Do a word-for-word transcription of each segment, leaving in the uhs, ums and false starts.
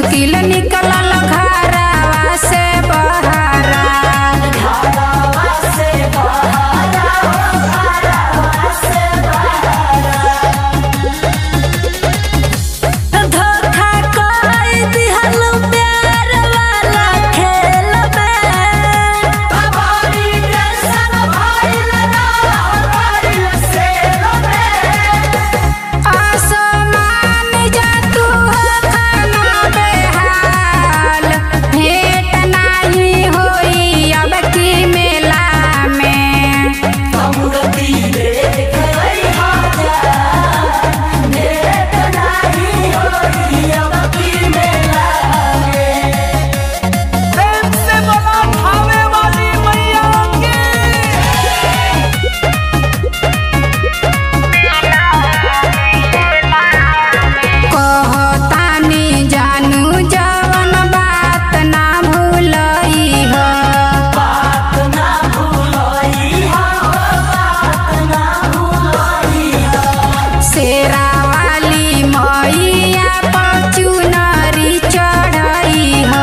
मुश्किल निकलल घरवा से बहरा। धोखा कर दिहल प्यार वाला खेल में, आसमान जा तू खाना बेहाल, भेंट नाही होई अब की मेला में। प्रेम से बोला भावे वाली मैया की। कहतानी जानू जवन बात ना भूलई हो, शेरा वाली मैया पर चुनरी चढ़ई हो।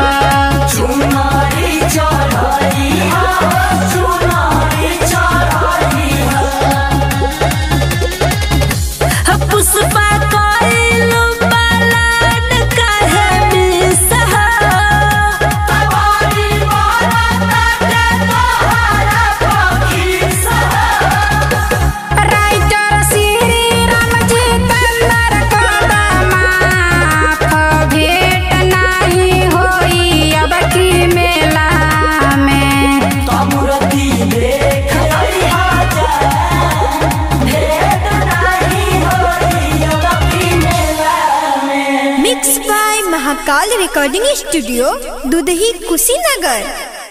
पुष्पा कइलू पलान काहे बिसहा, राइटर श्री राम जितेंद्र कदमाफ, भेंट नाही होई अब की मेला में। Mix by Mahakal recording studio, Dudhahi, Kushinagar.